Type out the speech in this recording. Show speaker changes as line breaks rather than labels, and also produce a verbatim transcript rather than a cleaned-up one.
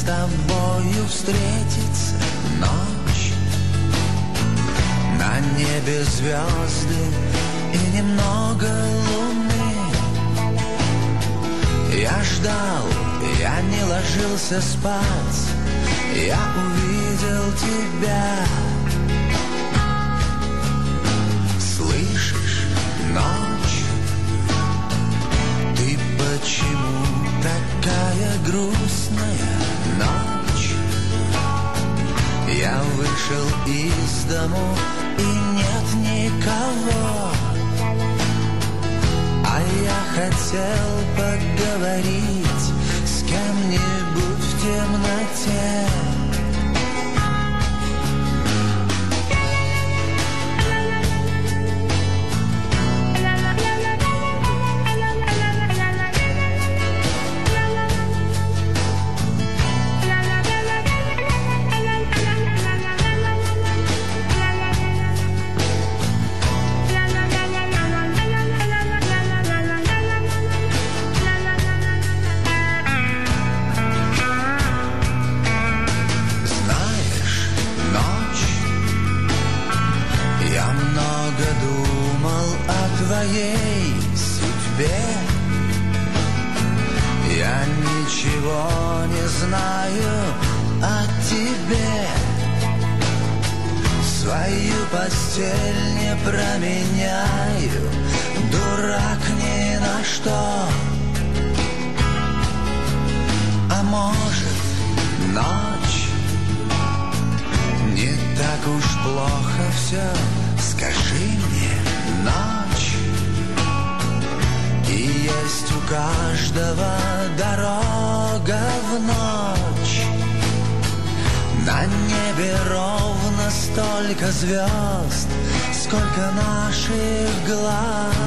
тобою встретиться ночь. На небе звезды и немного луны. Я ждал, я не ложился спать, я увидел тебя. Слышишь, ночь, ты почему такая грустная? Ночь, я вышел из дому и нет никого, а я хотел поговорить с кем-нибудь в темноте. Твоей судьбе я ничего не знаю о тебе. Свою постель не променяю, дурак ни на что. А может, ночь, не так уж плохо все, скажи мне, ночь. И есть у каждого дорога в ночь. На небе ровно столько звезд, сколько наших глаз.